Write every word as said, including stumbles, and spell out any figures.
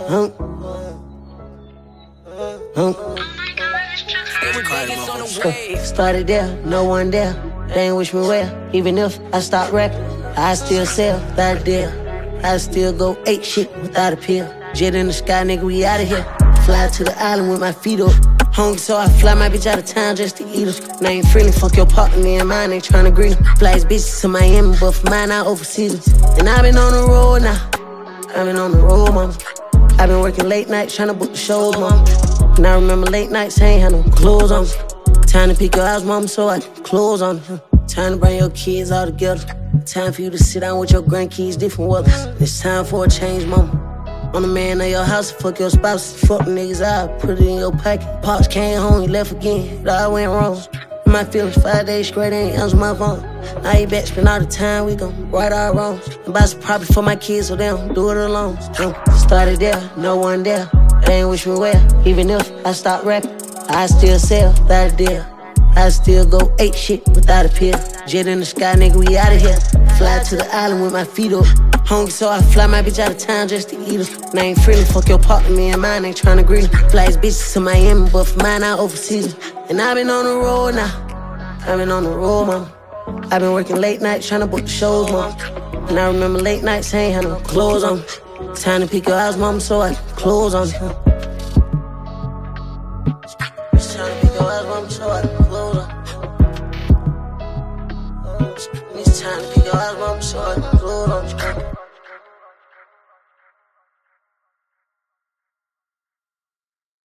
Huh? Huh? Started there, no one there. They ain't wish me well. Even if I stop rapping, I still sell without a deal. I still go eight shit without a pill. Jet in the sky, nigga, we outta here. Fly to the island with my feet up. Hungry, so I fly my bitch out of town just to eat her. Now ain't friendly, fuck your partner, me and mine ain't tryna greet her. Flies bitches to Miami, but for mine, I overseas them. And I been on the road now. I been on the road, mama. I been working late nights tryna book the shows, mama. And I remember late nights, I ain't had no clothes on. Time to pick your house, mama, so I can clothes on. Time to bring your kids all together. Time for you to sit down with your grandkids, different weathers. It's time for a change, mama. I'm the man of your house, fuck your spouse. Fuck the niggas out, put it in your pocket. Pops came home, he left again, it all went wrong. My feelings five days straight, ain't answer my phone. Now he back, spend all the time, we gon' right our wrongs. And buy some property for my kids so they don't do it alone. Started there, no one there. They ain't wish me well. Even if I stop rapping, I still sell without a deal. I still go eight shit without a pill. Jet in the sky, nigga, we outta here. Fly to the island with my feet up. Hungry, so I fly my bitch out of town just to eat her. Now ain't friendly, fuck your partner, me and mine ain't tryna greet her. Flies bitches to Miami, but for mine, I overseas them. And I been on the road now. I been on the road, mama. I been working late nights tryna book the shows, mama. And I remember late nights, I ain't had no clothes on. Time to pick your house, mama, so I can clothes on. It's time to pick your house, mama, so I can clothes on. It's time to pick your house, mama, so I can clothes on.